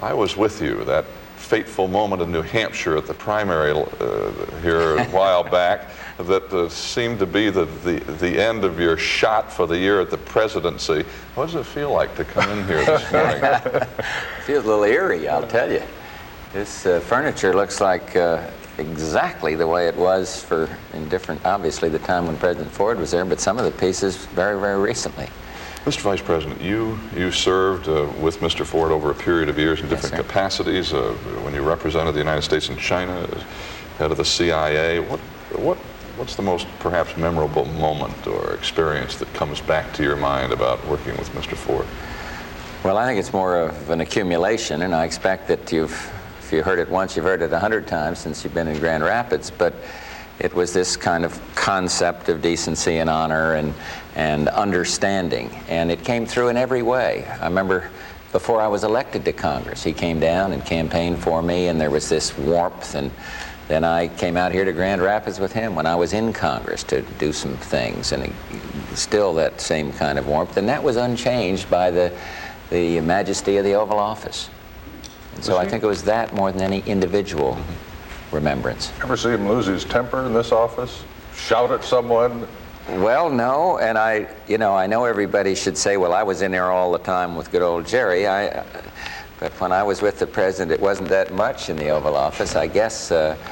I was with you that fateful moment in New Hampshire at the primary here a while back that seemed to be the end of your shot for the year at the presidency. What does it feel like to come in here this morning? Feels a little eerie, I'll tell you. This furniture looks like exactly the way it was obviously the time when President Ford was there, but some of the pieces very, very recently. Mr. Vice President, you served with Mr. Ford over a period of years in different capacities. When you represented the United States in China, as head of the CIA, what's the most perhaps memorable moment or experience that comes back to your mind about working with Mr. Ford? Well, I think it's more of an accumulation, and I expect that if you heard it once, you've heard it 100 times since you've been in Grand Rapids, but it was this kind of concept of decency and honor and understanding, and it came through in every way. I remember before I was elected to Congress, he came down and campaigned for me, and there was this warmth, and then I came out here to Grand Rapids with him when I was in Congress to do some things, and still that same kind of warmth, and that was unchanged by the majesty of the Oval Office. And so I think it was that more than any individual remembrance. Ever see him lose his temper in this office? Shout at someone? Well, no, and I know everybody should say, well, I was in there all the time with good old Jerry. But when I was with the president, it wasn't that much in the Oval Office. I guess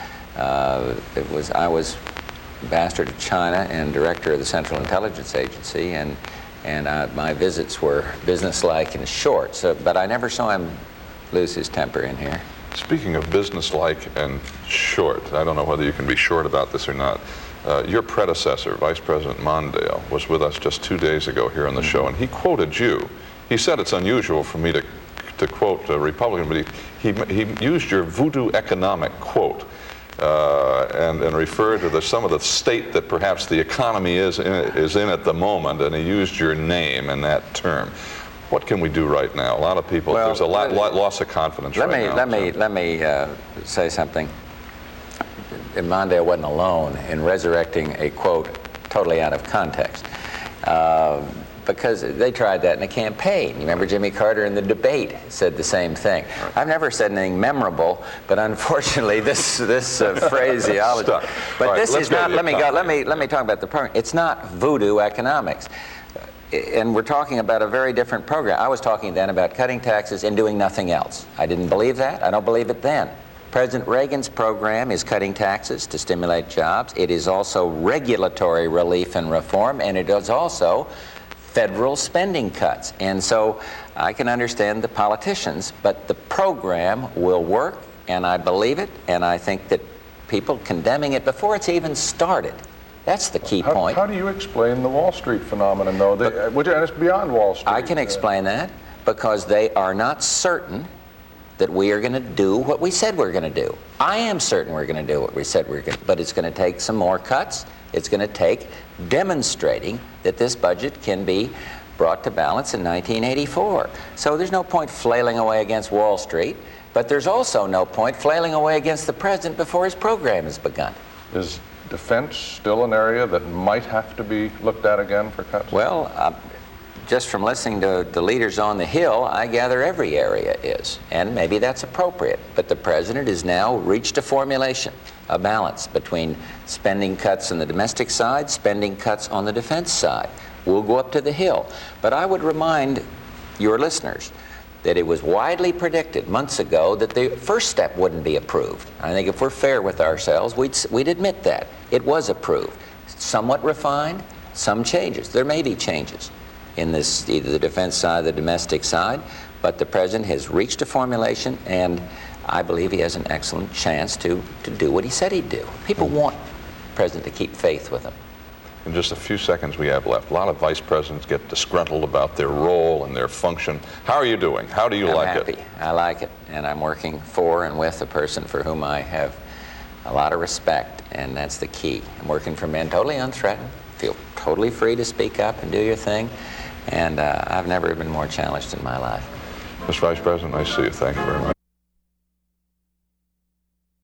I was ambassador to China and director of the Central Intelligence Agency, and my visits were businesslike and short. But I never saw him lose his temper in here. Speaking of businesslike and short, I don't know whether you can be short about this or not. Your predecessor, Vice President Mondale, was with us just 2 days ago here on the show, and he quoted you. He said it's unusual for me to quote a Republican, but he used your voodoo economic quote and referred to some of the state that perhaps the economy is in at the moment, and he used your name in that term. What can we do right now? A lot of people, there's a lot loss of confidence right now. Let me say something. Mondale wasn't alone in resurrecting a quote totally out of context. Because they tried that in a campaign. You remember Jimmy Carter in the debate said the same thing. Right. I've never said anything memorable, but unfortunately this phraseology. But right, this is not. Let me talk about the program. It's not voodoo economics. And we're talking about a very different program. I was talking then about cutting taxes and doing nothing else. I didn't believe that. I don't believe it then. President Reagan's program is cutting taxes to stimulate jobs. It is also regulatory relief and reform, and it is also federal spending cuts. And so I can understand the politicians, but the program will work, and I believe it, and I think that people condemning it before it's even started. That's the key point. How do you explain the Wall Street phenomenon, though? And it's beyond Wall Street. I can explain that because they are not certain that we are going to do what we said we're going to do. I am certain we're going to do what we said we're going to, but it's going to take some more cuts. It's going to take demonstrating that this budget can be brought to balance in 1984. So there's no point flailing away against Wall Street, but there's also no point flailing away against the president before his program has begun. Is defense still an area that might have to be looked at again for cuts? Well, just from listening to the leaders on the Hill, I gather every area is, and maybe that's appropriate. But the president has now reached a formulation, a balance between spending cuts on the domestic side, spending cuts on the defense side. We'll go up to the Hill. But I would remind your listeners that it was widely predicted months ago that the first step wouldn't be approved. I think if we're fair with ourselves, we'd admit that. It was approved. Somewhat refined, some changes. There may be changes in this, either the defense side or the domestic side, but the president has reached a formulation, and I believe he has an excellent chance to do what he said he'd do. People want the president to keep faith with him. In just a few seconds we have left, a lot of vice presidents get disgruntled about their role and their function. How are you doing? How do you like it? I'm happy. I like it, and I'm working for and with a person for whom I have a lot of respect, and that's the key. I'm working for men totally unthreatened, feel totally free to speak up and do your thing, and I've never been more challenged in my life. Mr. Vice President, nice to see you. Thank you very much.